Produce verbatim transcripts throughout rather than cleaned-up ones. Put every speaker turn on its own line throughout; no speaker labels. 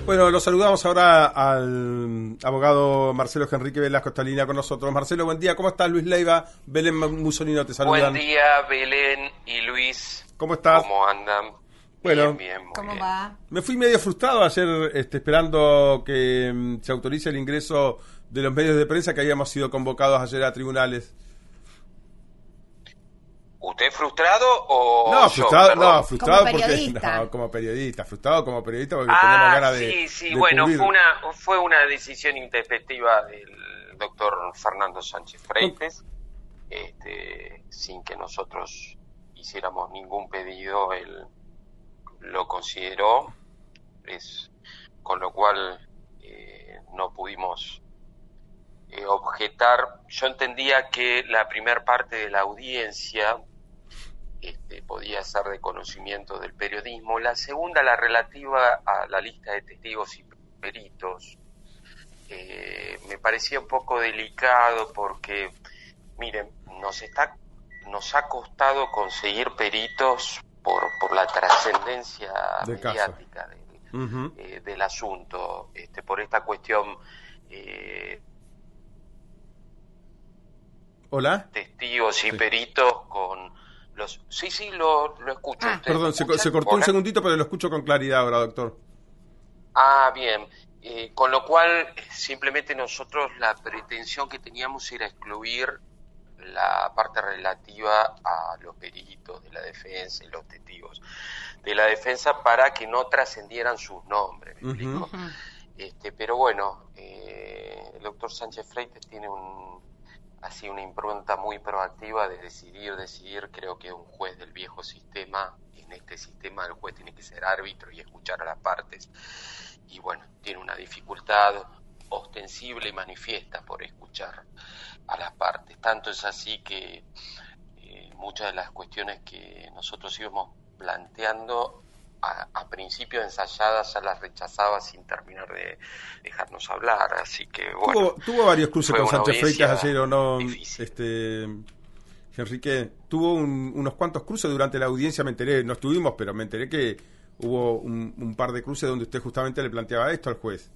Bueno, lo saludamos ahora al abogado Marcelo Henrique Velasco, está en línea con nosotros. Marcelo, buen día, ¿cómo estás? Luis Leiva, Belén Mussolino te saludan.
Buen día, Belén y Luis.
¿Cómo estás?
¿Cómo andan?
Bueno,
bien, bien, muy
¿Cómo
bien.
va?
Me fui medio frustrado ayer este, esperando que mm, se autorice el ingreso de los medios de prensa que habíamos sido convocados ayer a tribunales.
¿Usted frustrado o
No,
yo?
frustrado,
Perdón.
no, frustrado
Como
porque
periodista.
no, como periodista, frustrado como periodista porque teníamos
Ah,
ganas de
sí, sí,
de
bueno,
cubrir.
fue una fue una decisión intempestiva del doctor Fernando Sánchez Freites, este, sin que nosotros hiciéramos ningún pedido, él lo consideró, es con lo cual eh, no pudimos eh, objetar. Yo entendía que la primer parte de la audiencia Este, podía ser de conocimiento del periodismo. La segunda, la relativa a la lista de testigos y peritos, eh, me parecía un poco delicado porque, miren, nos está, nos ha costado conseguir peritos por, por la trascendencia
Del
mediática del,
Uh-huh.
eh, del asunto, este, por esta cuestión. Eh,
Hola.
testigos y
Sí.
peritos con los... Sí, sí, lo, lo escucho.
Ah.
¿Ustedes
Perdón,
me
se,
escuchan?
se cortó un
Hola.
segundito, pero lo escucho con claridad ahora, doctor.
Ah, bien. Eh, con lo cual, simplemente nosotros la pretensión que teníamos era excluir la parte relativa a los peritos de la defensa y los testigos de la defensa para que no trascendieran sus nombres, ¿me
Uh-huh.
explico?
Ujú.
Este, pero bueno, eh, el doctor Sánchez Freites tiene un así una impronta muy proactiva de decidir, decidir. Creo que es un juez del viejo sistema. En este sistema el juez tiene que ser árbitro y escuchar a las partes. Y bueno, tiene una dificultad ostensible y manifiesta por escuchar a las partes. Tanto es así que eh, muchas de las cuestiones que nosotros íbamos planteando a, a principio ensayadas ya las rechazaba sin terminar de dejarnos hablar, así que bueno.
Tuvo, tuvo varios cruces
fue
con
una
Sánchez Freites
audiencia
ayer, ¿o no?
difícil.
Este, Enrique, tuvo un- unos cuantos cruces durante la audiencia, me enteré, no estuvimos, pero me enteré que hubo un, un par de cruces donde usted justamente le planteaba esto al juez.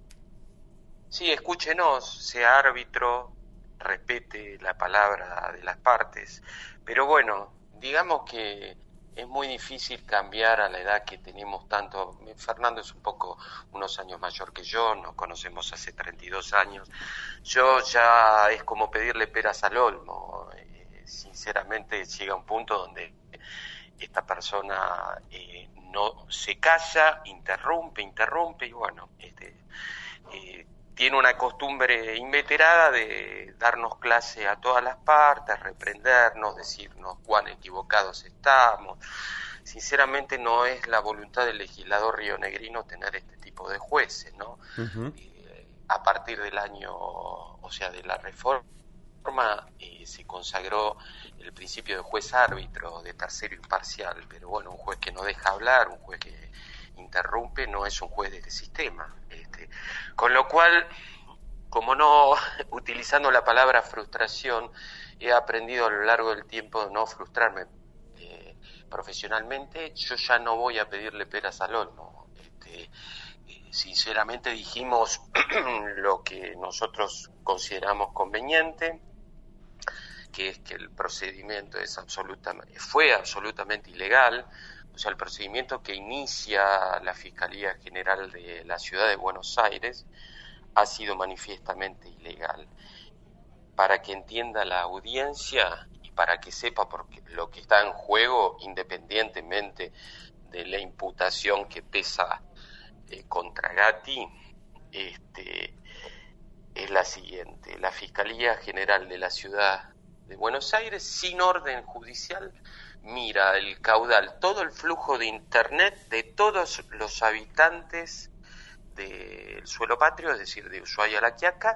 Sí, escúchenos, sea árbitro, respete la palabra de las partes, pero bueno, digamos que es muy difícil cambiar a la edad que tenemos tanto. Fernando es un poco unos años mayor que yo, nos conocemos hace treinta y dos años. Yo ya es como pedirle peras al olmo. Eh, sinceramente llega un punto donde esta persona eh, no se calla, interrumpe, interrumpe y bueno, este, eh, tiene una costumbre inveterada de darnos clase a todas las partes, reprendernos, decirnos cuán equivocados estamos. Sinceramente no es la voluntad del legislador rionegrino tener este tipo de jueces, ¿no?
Uh-huh.
Eh, a partir del año, o sea, de la reforma, eh, se consagró el principio de juez árbitro, de tercero imparcial, pero bueno, un juez que no deja hablar, un juez que interrumpe, no es un juez de este sistema. Este, con lo cual, como no, utilizando la palabra frustración, he aprendido a lo largo del tiempo de no frustrarme eh, profesionalmente. Yo ya no voy a pedirle peras al olmo. Este, eh, sinceramente dijimos lo que nosotros consideramos conveniente, que es que el procedimiento es absolutamente, fue absolutamente ilegal. O sea, el procedimiento que inicia la Fiscalía General de la Ciudad de Buenos Aires ha sido manifiestamente ilegal. Para que entienda la audiencia y para que sepa porque lo que está en juego, independientemente de la imputación que pesa eh, contra Gatti, este, es la siguiente. La Fiscalía General de la Ciudad de Buenos Aires, sin orden judicial, mira el caudal, todo el flujo de internet de todos los habitantes del suelo patrio, es decir, de Ushuaia a La Quiaca,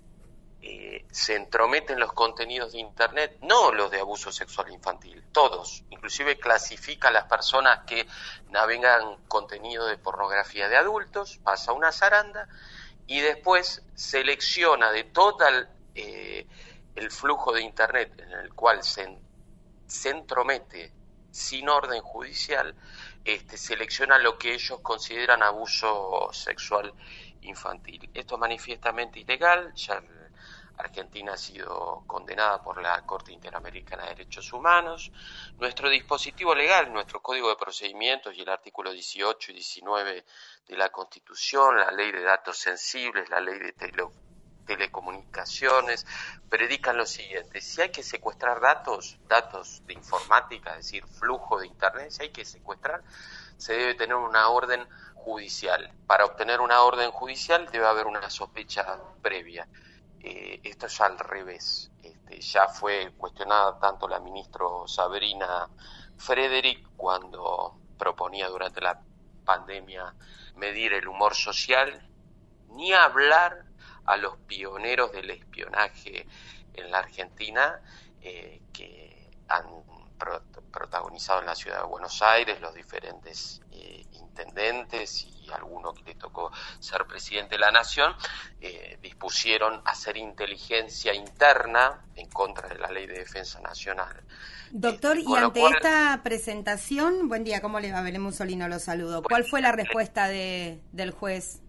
eh, se entrometen los contenidos de internet, no los de abuso sexual infantil, todos, inclusive clasifica a las personas que navegan contenido de pornografía de adultos, pasa una zaranda y después selecciona de todo el, eh, el flujo de internet en el cual se, se entromete sin orden judicial, este, seleccionan lo que ellos consideran abuso sexual infantil. Esto es manifiestamente ilegal, ya Argentina ha sido condenada por la Corte Interamericana de Derechos Humanos. Nuestro dispositivo legal, nuestro Código de Procedimientos y el artículo dieciocho y diecinueve de la Constitución, la Ley de Datos Sensibles, la Ley de tele, Telecomunicaciones, predican lo siguiente: si hay que secuestrar datos, datos de informática, es decir, flujo de Internet, si hay que secuestrar, se debe tener una orden judicial. Para obtener una orden judicial debe haber una sospecha previa. Eh, esto es al revés. Este, ya fue cuestionada tanto la ministra Sabrina Frederick cuando proponía durante la pandemia medir el humor social, ni hablar a los pioneros del espionaje en la Argentina, eh, que han pro- protagonizado en la ciudad de Buenos Aires los diferentes eh, intendentes y alguno que le tocó ser presidente de la Nación, eh, dispusieron hacer inteligencia interna en contra de la Ley de Defensa Nacional.
Doctor,
este,
y ante
cual,
esta presentación, buen día, ¿cómo le va? Belén Mussolino lo saludo. ¿Cuál fue la respuesta de, del juez?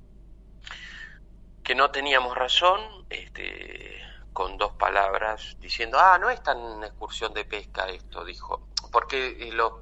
Que no teníamos razón, este, con dos palabras, diciendo, ah, no es tan excursión de pesca esto, dijo, porque eh, lo,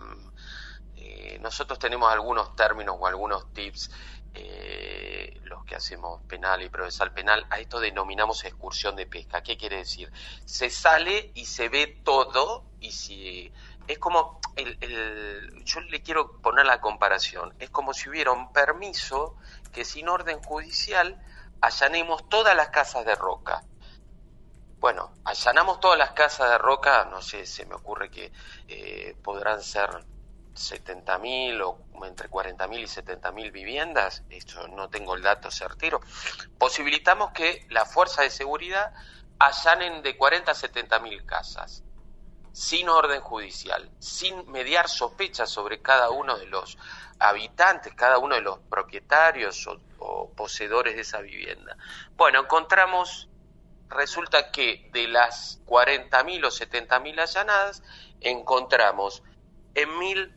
eh, nosotros tenemos algunos términos o algunos tips, eh, los que hacemos penal y procesal penal, a esto denominamos excursión de pesca. ¿Qué quiere decir? Se sale y se ve todo, y si es como, el, el, yo le quiero poner la comparación, es como si hubiera un permiso que sin orden judicial allanemos todas las casas de Roca. Bueno, allanamos todas las casas de Roca, no sé, se me ocurre que eh, podrán ser setenta mil o entre cuarenta mil y setenta mil viviendas, esto no tengo el dato certero. Posibilitamos que la fuerza de seguridad allanen de cuarenta a setenta mil casas, sin orden judicial, sin mediar sospechas sobre cada uno de los habitantes, cada uno de los propietarios o, o poseedores de esa vivienda. Bueno, encontramos, resulta que de las cuarenta mil o setenta mil allanadas, encontramos en mil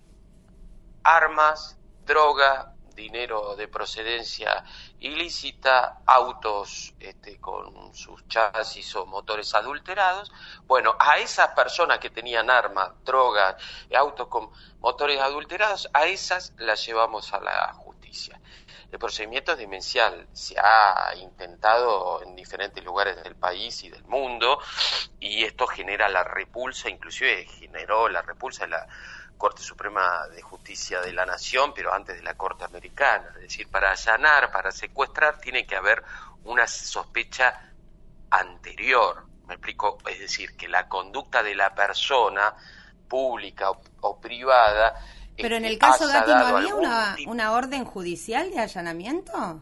armas, droga, dinero de procedencia ilícita, autos este, con sus chasis o motores adulterados. Bueno, a esas personas que tenían armas, drogas, autos con motores adulterados, a esas las llevamos a la justicia. El procedimiento es demencial, se ha intentado en diferentes lugares del país y del mundo, y esto genera la repulsa, inclusive generó la repulsa de la Corte Suprema de Justicia de la Nación, pero antes de la Corte Americana. Es decir, para allanar, para secuestrar, tiene que haber una sospecha anterior. ¿Me explico? Es decir, que la conducta de la persona, pública o, o privada...
Pero en el caso Gatti, ¿no había una,
tipo...
una orden judicial de allanamiento?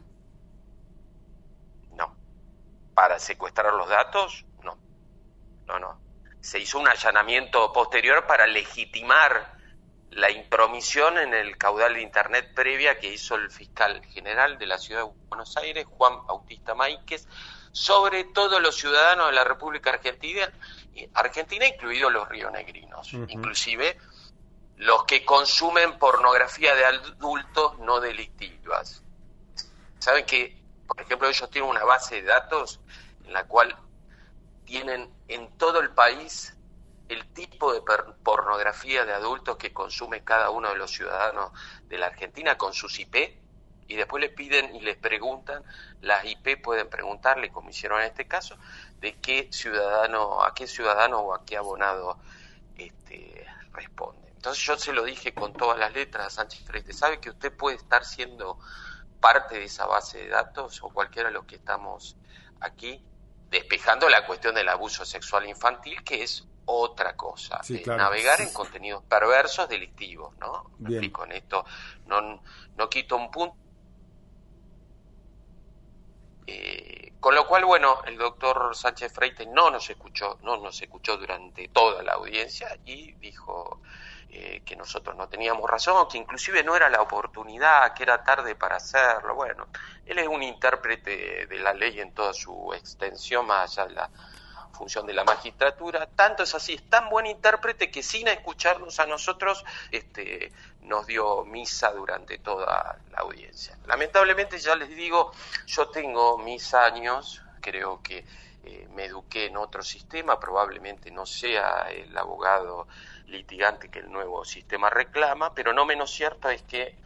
No. ¿Para secuestrar los datos? No. No, no. Se hizo un allanamiento posterior para legitimar la intromisión en el caudal de Internet previa que hizo el fiscal general de la Ciudad de Buenos Aires, Juan Bautista Máiquez, sobre todos los ciudadanos de la República Argentina, Argentina incluidos los rionegrinos, uh-huh. Inclusive los que consumen pornografía de adultos no delictivas. Saben que, por ejemplo, ellos tienen una base de datos en la cual tienen en todo el país el tipo de per- pornografía de adultos que consume cada uno de los ciudadanos de la Argentina con sus I P, y después le piden y les preguntan, las I P pueden preguntarle, como hicieron en este caso, de qué ciudadano, a qué ciudadano o a qué abonado este, responde. Entonces yo se lo dije con todas las letras a Sánchez Freite, ¿sabe que usted puede estar siendo parte de esa base de datos, o cualquiera de los que estamos aquí, despejando la cuestión del abuso sexual infantil, que es otra cosa,
sí,
eh,
claro.
navegar en contenidos perversos delictivos, ¿no? Me
Bien.
explico en esto, no, no quito un punto. Eh, con lo cual, bueno, el doctor Sánchez Freite no nos escuchó, no nos escuchó durante toda la audiencia y dijo eh, que nosotros no teníamos razón, que inclusive no era la oportunidad, que era tarde para hacerlo. Bueno, él es un intérprete de la ley en toda su extensión, más allá de la función de la magistratura. Tanto es así, es tan buen intérprete que sin escucharnos a nosotros este, nos dio misa durante toda la audiencia. Lamentablemente, ya les digo, yo tengo mis años, creo que eh, me eduqué en otro sistema, probablemente no sea el abogado litigante que el nuevo sistema reclama, pero no menos cierto es que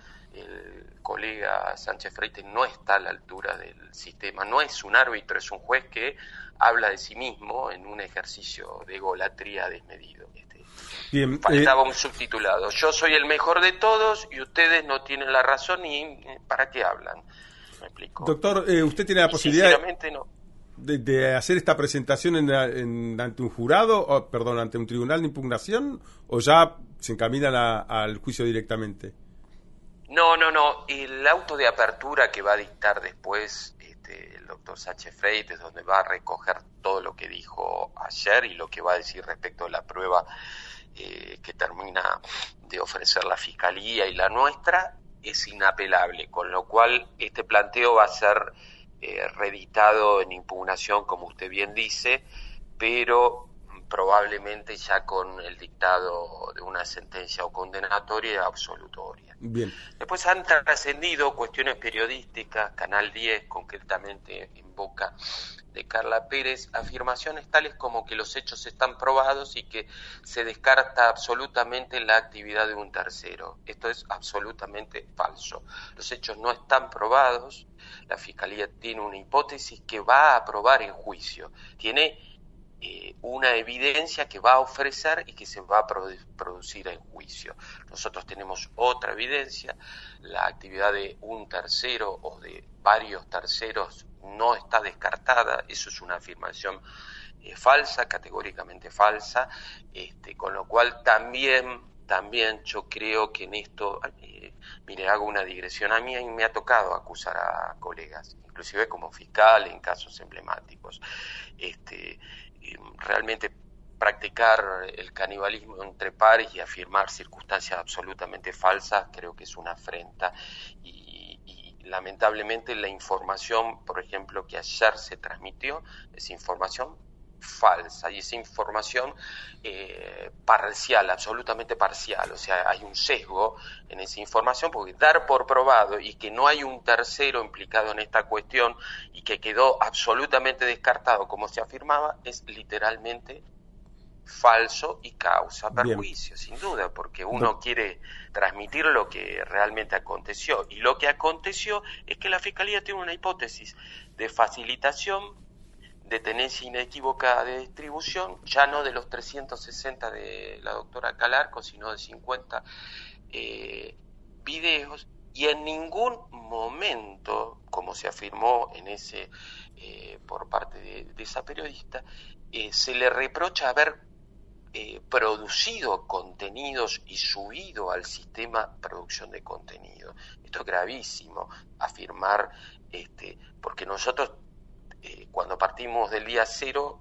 el colega Sánchez Freites no está a la altura del sistema, no es un árbitro, es un juez que habla de sí mismo en un ejercicio de egolatría desmedido. Este,
Bien,
faltaba
eh...
un subtitulado. Yo soy el mejor de todos y ustedes no tienen la razón y ¿para qué hablan? ¿Me explico?
Doctor, eh, ¿usted tiene la
y
posibilidad
sinceramente no.
de, de hacer esta presentación en, en, ante un jurado, o, perdón, ante un tribunal de impugnación, o ya se encaminan a, al juicio directamente?
No, no, no. El auto de apertura que va a dictar después este, el doctor Sánchez Freites, donde va a recoger todo lo que dijo ayer y lo que va a decir respecto de la prueba eh, que termina de ofrecer la Fiscalía y la nuestra, es inapelable, con lo cual este planteo va a ser eh, reeditado en impugnación, como usted bien dice, pero probablemente ya con el dictado de una sentencia o condenatoria absolutoria.
Bien.
Después han trascendido cuestiones periodísticas, Canal diez, concretamente en boca de Carla Pérez, afirmaciones tales como que los hechos están probados y que se descarta absolutamente la actividad de un tercero. Esto es absolutamente falso. Los hechos no están probados, la Fiscalía tiene una hipótesis que va a probar en juicio, tiene Eh, una evidencia que va a ofrecer y que se va a produ- producir en juicio. Nosotros tenemos otra evidencia, la actividad de un tercero o de varios terceros no está descartada, eso es una afirmación eh, falsa, categóricamente falsa, este, con lo cual también, también yo creo que en esto, eh, mire, hago una digresión a mí y me ha tocado acusar a colegas, inclusive como fiscal en casos emblemáticos. Este, realmente practicar el canibalismo entre pares y afirmar circunstancias absolutamente falsas creo que es una afrenta y, y lamentablemente la información, por ejemplo, que ayer se transmitió es información falsa y esa información eh, parcial, absolutamente parcial, o sea, hay un sesgo en esa información porque dar por probado y que no hay un tercero implicado en esta cuestión y que quedó absolutamente descartado como se afirmaba es literalmente falso y causa perjuicio, bien, sin duda, porque uno no. quiere transmitir lo que realmente aconteció y lo que aconteció es que la Fiscalía tiene una hipótesis de facilitación de tenencia inequívoca de distribución, ya no de los trescientos sesenta de la doctora Calarco, sino de cincuenta eh, videos, y en ningún momento, como se afirmó en ese eh, por parte de, de esa periodista, eh, se le reprocha haber eh, producido contenidos y subido al sistema producción de contenido. Esto es gravísimo, afirmar, este, porque nosotros Eh, cuando partimos del día cero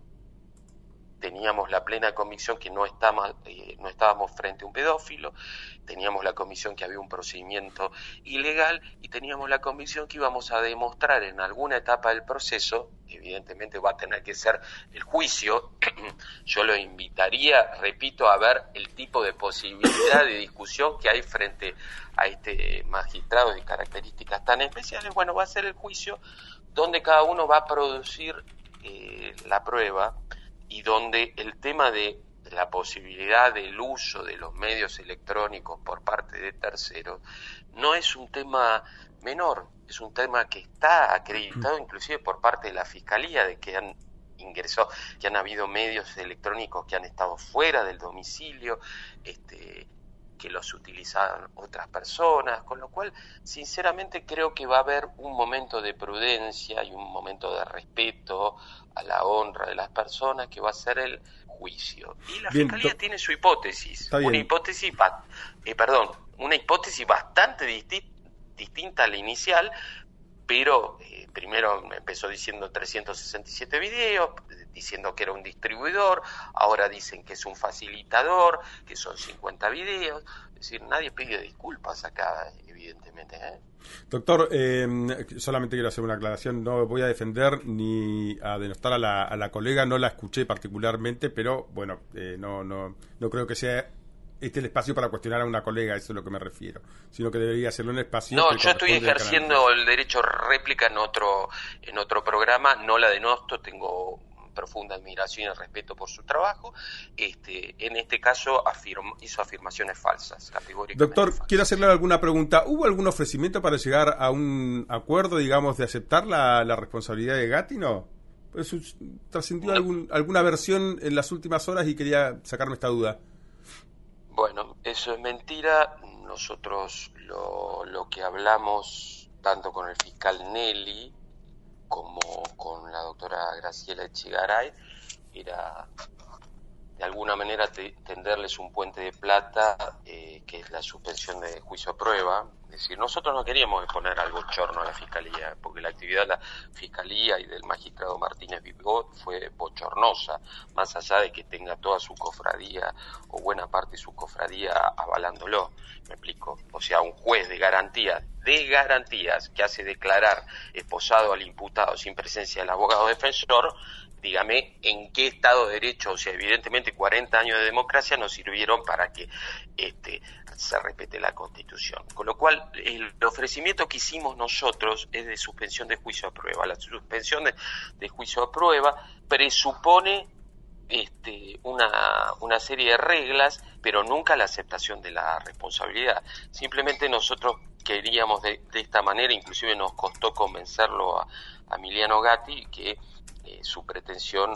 teníamos la plena convicción que no estábamos, eh, no estábamos frente a un pedófilo, teníamos la convicción que había un procedimiento ilegal y teníamos la convicción que íbamos a demostrar en alguna etapa del proceso, evidentemente va a tener que ser el juicio, yo lo invitaría, repito, a ver el tipo de posibilidad de discusión que hay frente a este magistrado de características tan especiales. Bueno, va a ser el juicio donde cada uno va a producir eh, la prueba y donde el tema de la posibilidad del uso de los medios electrónicos por parte de terceros no es un tema menor, es un tema que está acreditado inclusive por parte de la Fiscalía, de que han ingresado, que han habido medios electrónicos que han estado fuera del domicilio, este que los utilizaban otras personas, con lo cual sinceramente creo que va a haber un momento de prudencia y un momento de respeto a la honra de las personas que va a ser el juicio. Y la bien, Fiscalía to- tiene su hipótesis, una hipótesis, eh, perdón, una hipótesis bastante disti- distinta a la inicial, pero eh, primero empezó diciendo trescientos sesenta y siete videos, diciendo que era un distribuidor, ahora dicen que es un facilitador, que son cincuenta videos, es decir, nadie pide disculpas acá, evidentemente. evidentemente. ¿eh?
Doctor, eh, solamente quiero hacer una aclaración, no voy a defender ni a denostar a la, a la colega, no la escuché particularmente, pero bueno, eh, no, no, no creo que sea este el espacio para cuestionar a una colega, eso es a lo que me refiero, sino que debería ser un espacio...
No,
que
yo estoy ejerciendo el derecho a réplica en otro, en otro programa, no la denosto, tengo profunda admiración y respeto por su trabajo. Este, en este caso afirma, hizo afirmaciones falsas, categóricamente.
Doctor,
falsas.
quiero hacerle alguna pregunta. ¿Hubo algún ofrecimiento para llegar a un acuerdo, digamos, de aceptar la, la responsabilidad de Gatti? No. Pues, ¿trascendió
no.
algún, alguna versión en las últimas horas y quería sacarme esta duda?
Bueno, eso es mentira. Nosotros lo, lo que hablamos tanto con el fiscal Nelly como con la doctora Graciela Echegaray era de alguna manera te, tenderles un puente de plata, eh, que es la suspensión de juicio a prueba. Es decir, nosotros no queríamos exponer al bochorno a la Fiscalía, porque la actividad de la Fiscalía y del magistrado Martínez Vigot fue bochornosa, más allá de que tenga toda su cofradía o buena parte de su cofradía avalándolo. ¿Me explico? O sea, un juez de garantías, de garantías, que hace declarar esposado al imputado sin presencia del abogado defensor, dígame en qué Estado de Derecho, o sea, evidentemente cuarenta años de democracia nos sirvieron para que este, se respete la Constitución. Con lo cual, el ofrecimiento que hicimos nosotros es de suspensión de juicio a prueba. La suspensión de, de juicio a prueba presupone este, una, una serie de reglas, pero nunca la aceptación de la responsabilidad. Simplemente nosotros queríamos de, de esta manera, inclusive nos costó convencerlo a, a Emiliano Gatti, que Eh, su pretensión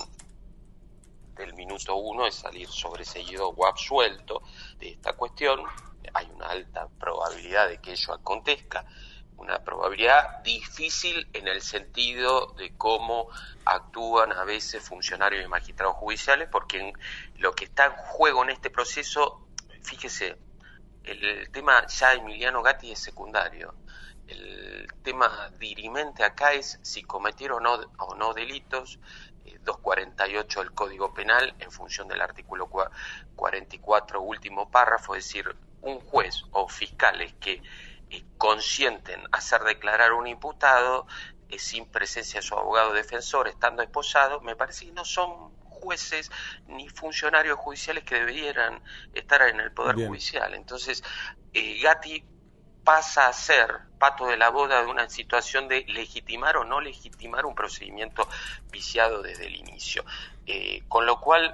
del minuto uno es salir sobreseído o absuelto de esta cuestión. Hay una alta probabilidad de que ello acontezca, una probabilidad difícil en el sentido de cómo actúan a veces funcionarios y magistrados judiciales, porque en lo que está en juego en este proceso, fíjese, el, el tema ya Emiliano Gatti es secundario. El tema dirimente acá es si cometieron o no, o no delitos, eh, doscientos cuarenta y ocho del Código Penal, en función del artículo cuarenta y cuatro, último párrafo, es decir, un juez o fiscales que eh, consienten hacer declarar a un imputado eh, sin presencia de su abogado defensor, estando esposado, me parece que no son jueces ni funcionarios judiciales que deberían estar en el Poder
Bien.
Judicial. Entonces, eh, Gatti pasa a ser pato de la boda de una situación de legitimar o no legitimar un procedimiento viciado desde el inicio. Eh, con lo cual,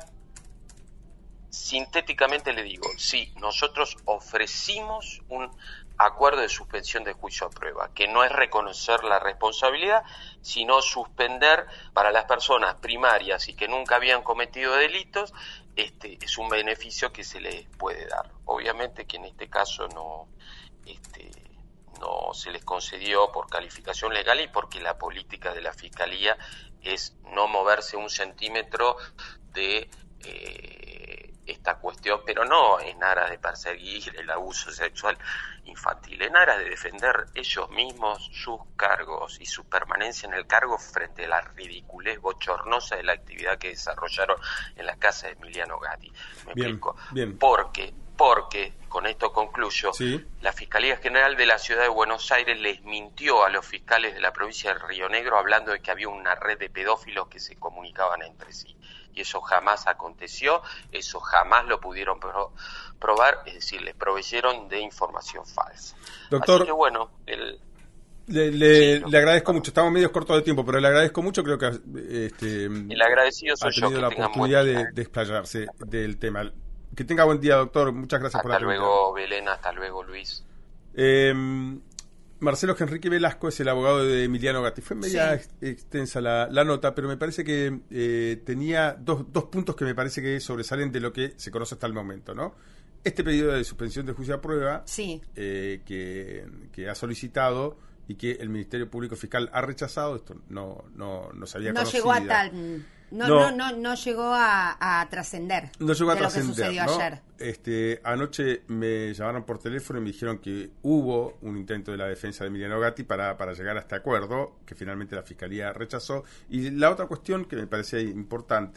sintéticamente le digo, sí, nosotros ofrecimos un acuerdo de suspensión de juicio a prueba, que no es reconocer la responsabilidad, sino suspender para las personas primarias y que nunca habían cometido delitos. Este es un beneficio que se les puede dar. Obviamente que en este caso no Este, no se les concedió por calificación legal y porque la política de la Fiscalía es no moverse un centímetro de eh, esta cuestión, pero no en aras de perseguir el abuso sexual infantil, en aras de defender ellos mismos sus cargos y su permanencia en el cargo frente a la ridiculez bochornosa de la actividad que desarrollaron en la casa de Emiliano Gatti. ¿Me
Bien,
explico?
bien.
Porque Porque, con esto concluyo,
¿Sí?
la Fiscalía General de la Ciudad de Buenos Aires les mintió a los fiscales de la provincia de Río Negro hablando de que había una red de pedófilos que se comunicaban entre sí. Y eso jamás aconteció, eso jamás lo pudieron pro- probar, es decir, les proveyeron de información falsa.
Doctor,
Así que bueno, el...
le, le,
Sí, no.
le agradezco mucho, estamos medio cortos de tiempo, pero le agradezco mucho, creo que este,
el agradecido soy
ha
yo.
tenido
Que
la
tengan
oportunidad
buen día.
de, de explayarse del tema. Que tenga buen día, doctor. Muchas gracias por
Hasta
la
luego, Belén, hasta luego, Luis.
Eh, Marcelo Enrique Velasco es el abogado de Emiliano Gatti. Fue media
Sí.
ex- extensa la, la nota, pero me parece que eh, tenía dos, dos puntos que me parece que sobresalen de lo que se conoce hasta el momento, ¿no? Este pedido de suspensión de juicio a prueba
Sí.
eh, que, que ha solicitado y que el Ministerio Público Fiscal ha rechazado, esto no, no, no se había
No
conocido.
llegó a tal... No,
No.
no, no, no llegó a, a trascender
No llegó a
de lo que
trascender,
sucedió
¿no?
ayer.
Este, anoche me llamaron por teléfono y me dijeron que hubo un intento de la defensa de Emiliano Gatti para, para llegar a este acuerdo, que finalmente la Fiscalía rechazó. Y la otra cuestión que me parece importante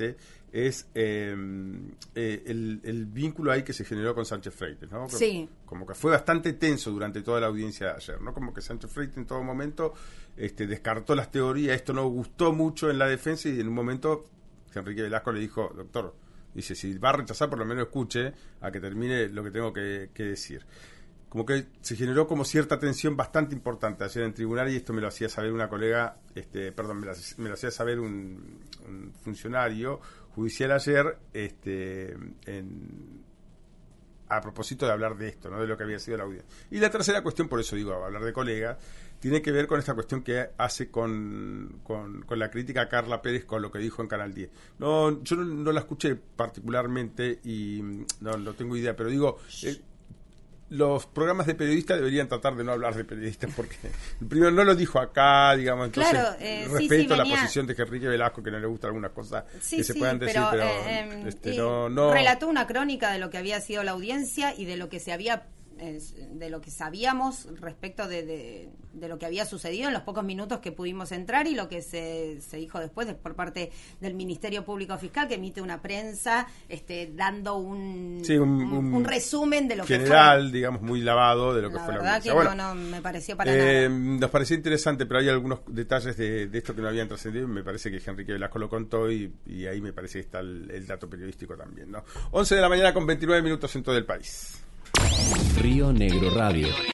es eh, eh, el, el vínculo ahí que se generó con Sánchez Freites, ¿no?
Sí.
Como que fue bastante tenso durante toda la audiencia de ayer, ¿no? Como que Sánchez Freites en todo momento este, descartó las teorías, esto no gustó mucho en la defensa y en un momento Enrique Velasco le dijo, doctor, dice, si va a rechazar por lo menos escuche a que termine lo que tengo que, que decir. Como que se generó como cierta tensión bastante importante ayer en tribunal y esto me lo hacía saber una colega, este, perdón, me lo, me lo hacía saber un, un funcionario judicial ayer, este, en, a propósito de hablar de esto, ¿no? De lo que había sido la audiencia. Y la tercera cuestión, por eso digo, hablar de colegas, tiene que ver con esta cuestión que hace con, con, con la crítica a Carla Pérez con lo que dijo en Canal diez. No, yo no, no la escuché particularmente y no, no tengo idea, pero digo... Eh, los programas de periodistas deberían tratar de no hablar de periodistas porque primero no lo dijo acá, digamos, entonces
claro, eh,
respeto
sí, sí, venía...
la posición de Enrique Velasco, que no le gusta algunas cosas
sí,
que se
sí,
puedan decir, pero,
pero eh,
este,
eh,
no, no...
relató una crónica de lo que había sido la audiencia y de lo que se había de lo que sabíamos respecto de, de, de lo que había sucedido en los pocos minutos que pudimos entrar y lo que se, se dijo después de, por parte del Ministerio Público Fiscal, que emite una prensa este, dando un,
sí, un,
un, un resumen de lo
general,
que
general, digamos, muy lavado de lo que
la
fue la
audiencia.
audiencia.
Que
bueno,
no, no me pareció para
eh,
nada.
Nos pareció interesante, pero hay algunos detalles de, de esto que no habían trascendido. Me parece que Enrique Velasco lo contó y, y ahí me parece que está el, el dato periodístico también, ¿no? once de la mañana con veintinueve minutos en todo el país.
Río Negro Radio.